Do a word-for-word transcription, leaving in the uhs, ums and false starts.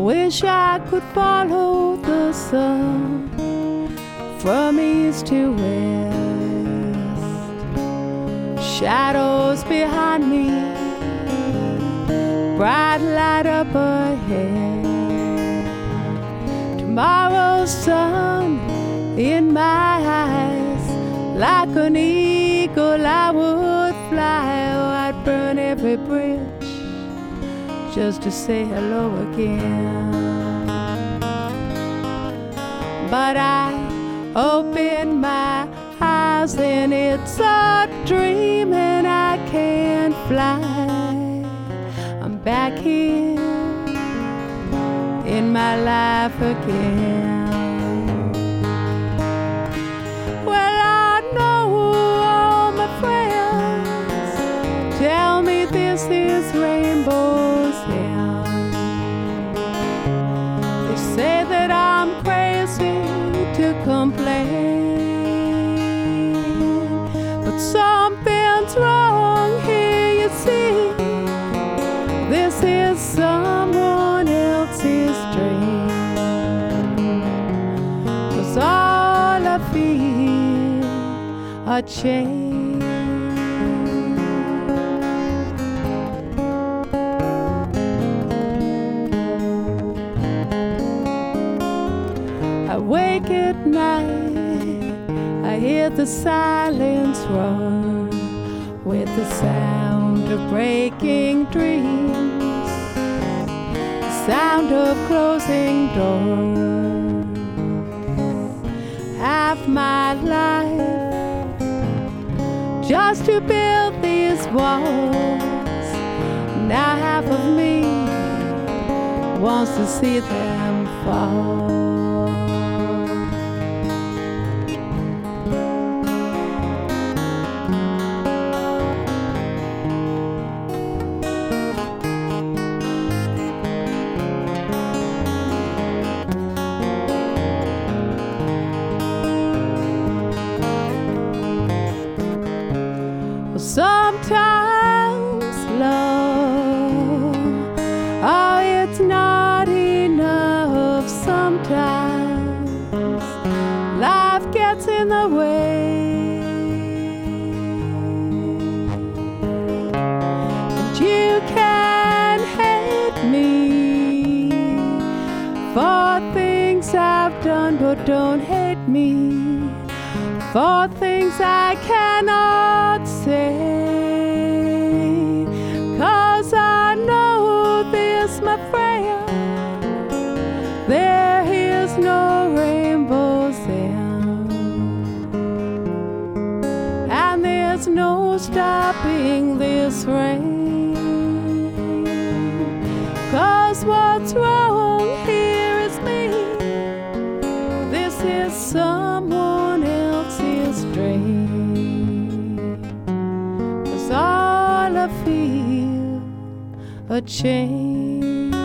wish I could follow the sun from east to west. Shadows behind me, bright light up ahead. Tomorrow's sun in my eyes, like an eagle I would fly. Oh, I'd burn every bridge just to say hello again. But I open my eyes and it's a dream and I can't fly. I'm back here in my life again. Well, I know all my friends tell me this is rainbow's end. They say that I'm crazy to complain, but something's wrong here, you see. This is someone else's dream, 'cause all I feel are change. I wake at night, I hear the silence roar with the sound of breaking dreams, the sound of closing doors. Half my life just to build these walls. Now half of me wants to see them fall. Sometimes love, oh, it's not enough. Sometimes life gets in the way, and you can hate me for things I've done, but don't hate me for things I cannot say. 'Cause I know this, my friend, there is no rainbow's end, and there's no stopping this rain. 'Cause what's wrong here is me. This is someone else's dream, 'cause all I feel a change.